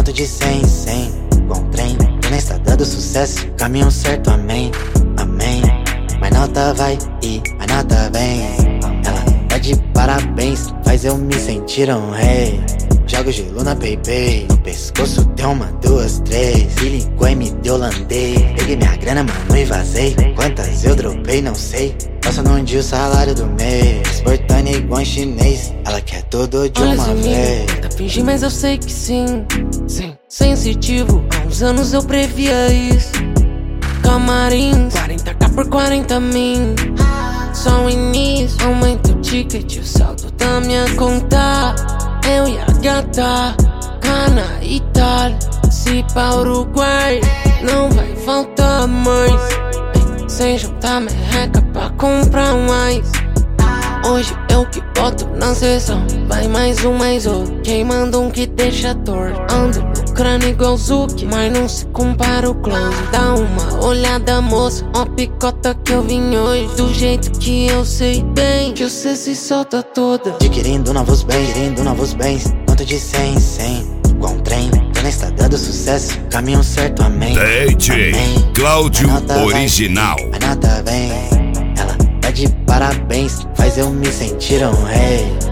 Conto de 100 em 100, igual um trem. Tô na estrada do sucesso, caminho certo, amém, amém. Mas nota vai e a nota vem. Ela tá de parabéns, faz eu me sentir um rei. Jogo gelo na PayPay, no pescoço tem uma, duas, três. Se ligou e me deu holandês. Peguei minha grana, mano, e vazei. Quantas eu dropei, não sei. Passa num dia o salário do mês. Exportando igual em chinês. Ela quer tudo de uma vez. Tenta fingir, mas eu sei que sim. Sim, sensitivo, há uns anos eu previa isso. Camarins, 40k por 40 mil. Só o início, aumenta o ticket, o saldo da minha conta. Eu e a gata, cana, Itália. Se pra Uruguai, não vai faltar mais. Sem juntar merreca pra comprar mais. Hoje eu que boto na sessão. Vai mais um, mais outro. Queimando um que deixa torto. Ando lucrando igual Zuki, mas não se compara o close. Dá uma olhada, moça, ó picota que eu vim hoje. Do jeito que eu sei bem, que você se solta toda. Adquirindo novos bens, Conto de 100 em 100, igual um trem. Tô na estrada do sucesso, caminho certo, amém. DJ Cláudio Original. A nota vem, ela tá de parabéns, faz eu me sentir um rei.